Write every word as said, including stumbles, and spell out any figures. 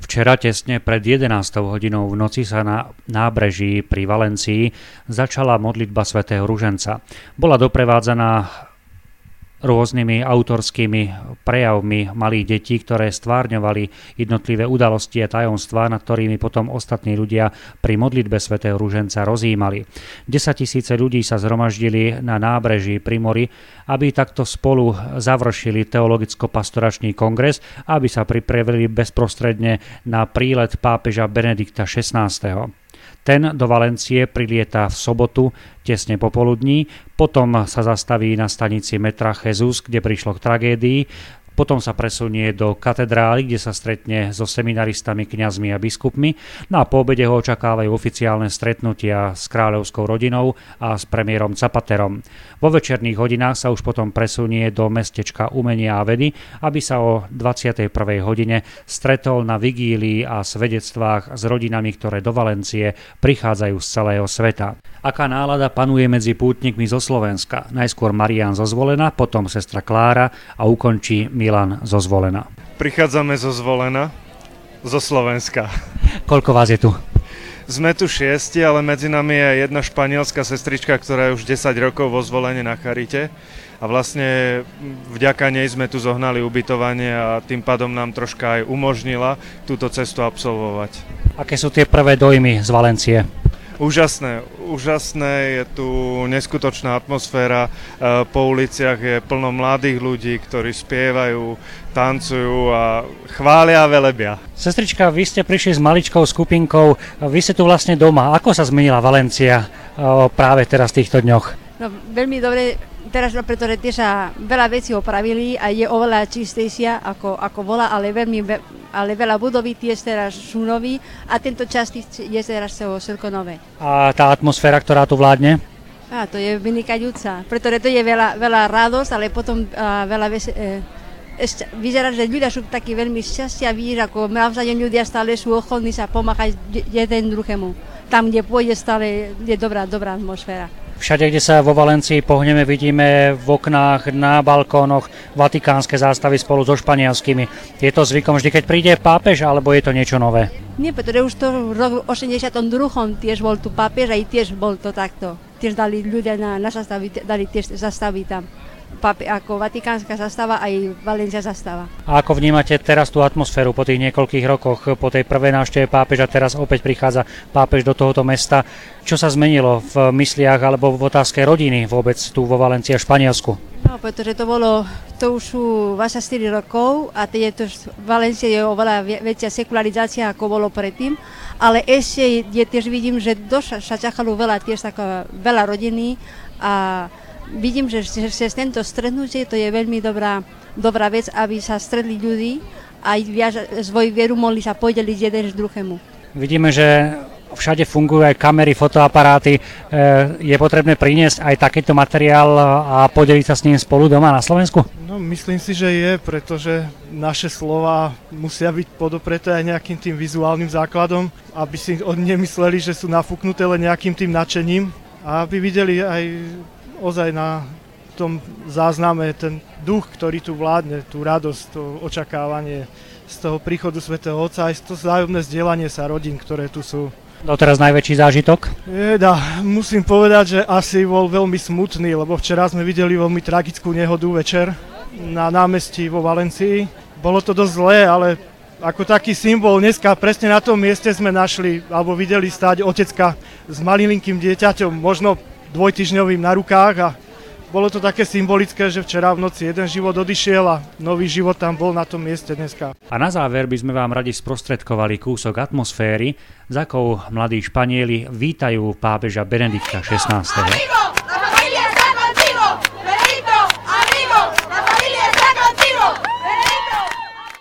Včera tesne pred jedenástou hodinou v noci sa na nábreží pri Valencii začala modlitba svätého Ruženca. Bola doprevádzaná rôznymi autorskými prejavmi malých detí, ktoré stvárňovali jednotlivé udalosti a tajomstvá, nad ktorými potom ostatní ľudia pri modlitbe svätého Ruženca rozjímali. Desaťtisíce ľudí sa zhromaždili na nábreží pri mori, aby takto spolu završili teologicko-pastoračný kongres, aby sa pripravili bezprostredne na prílet pápeža Benedikta šestnásteho. Ten do Valencie prilieta v sobotu tesne popoludní, potom sa zastaví na stanici metra Jesus, kde prišlo k tragédii, potom sa presunie do katedrály, kde sa stretne so seminaristami, kňazmi a biskupmi. No a po obede ho očakávajú oficiálne stretnutia s kráľovskou rodinou a s premiérom Zapaterom. Vo večerných hodinách sa už potom presunie do mestečka umenia a vedy, aby sa o dvadsiatej prvej hodine stretol na vigílii a svedectvách s rodinami, ktoré do Valencie prichádzajú z celého sveta. Aká nálada panuje medzi pútnikmi zo Slovenska? Najskôr Marián zo Zvolena, potom sestra Klára a ukončí Milan zo Zvolena. Prichádzame zo Zvolena, zo Slovenska. Koľko vás je tu? Sme tu šiesti, ale medzi nami je jedna španielská sestrička, ktorá je už desať rokov vo Zvolene na charite. A vlastne vďaka nej sme tu zohnali ubytovanie a tým pádom nám troška aj umožnila túto cestu absolvovať. Aké sú tie prvé dojmy z Valencie? Úžasné, úžasné, je tu neskutočná atmosféra, po uliciach je plno mladých ľudí, ktorí spievajú, tancujú a chvália a velebia. Sestrička, vy ste prišli s maličkou skupinkou, vy ste tu vlastne doma. Ako sa zmenila Valencia práve teraz v týchto dňoch? No, veľmi dobre, teraz pretože tiež sa veľa vecí opravili a je oveľa čistejšia ako, ako bola, ale, veľmi, ale veľa budovy tiež teraz sú noví a tento časť je teraz všetko nové. A tá atmosféra, ktorá tu vládne? A to je vynikajúca, pretože to je veľa, veľa radosť, ale potom a, veľa veci, e, vyzerá, že ľudia sú takí veľmi šťastiaví, ako navzájom ľudia stále sú ochotní sa pomáhať jeden druhému. Tam, kde pôjde, stále je dobrá, dobrá atmosféra. Všade, kde sa vo Valencii pohneme, vidíme v oknách, na balkónoch vatikánske zástavy spolu so španielskými. Je to zvykom vždy, keď príde pápež, alebo je to niečo nové? Nie, pretože už to v roku osemdesiatom druhom tiež bol tu pápež a tiež bol to takto. Tiež dali ľudia na, na zastavy, dali tiež zastavy tam. Pape, ako vatikánska zastava aj Valencia zastava. A ako vnímate teraz tú atmosféru po tých niekoľkých rokoch, po tej prvej návšteve pápeža, teraz opäť prichádza pápež do tohoto mesta? Čo sa zmenilo v mysliach alebo v otázke rodiny vôbec tu vo Valencii a Španielsku? No, pretože to bolo, to už sú dvadsaťštyri rokov a je to, Valencia je oveľa väčšia sekularizácia ako bolo predtým, ale ešte je, tiež vidím, že dosť sa čakalo veľa, tiež taká veľa rodiny a vidím, že cez tento stretnutie to je veľmi dobrá, dobrá vec, aby sa stretli ľudí a svoju vieru mohli sa podeliť jeden z druhému. Vidíme, že všade fungujú aj kamery, fotoaparáty. Je potrebné priniesť aj takýto materiál a podeliť sa s ním spolu doma na Slovensku? No, myslím si, že je, pretože naše slova musia byť podopreté aj nejakým tým vizuálnym základom, aby si oni nemysleli, že sú nafúknuté len nejakým tým nadšením a aby videli aj ozaj na tom zázname ten duch, ktorý tu vládne, tú radosť, to očakávanie z toho príchodu svätého Otca, aj to vzájomné zdieľanie sa rodín, ktoré tu sú. Doteraz najväčší zážitok? Jeda, musím povedať, že asi bol veľmi smutný, lebo včera sme videli veľmi tragickú nehodu večer na námestí vo Valencii. Bolo to dosť zlé, ale ako taký symbol dneska presne na tom mieste sme našli, alebo videli stáť otecka s malilinkým dieťaťom, možno dvojtyžňovým na rukách a bolo to také symbolické, že včera v noci jeden život odišiel a nový život tam bol na tom mieste dneska. A na záver by sme vám radi sprostredkovali kúsok atmosféry, za akou mladí Španieli vítajú pápeža Benedikta šestnásteho.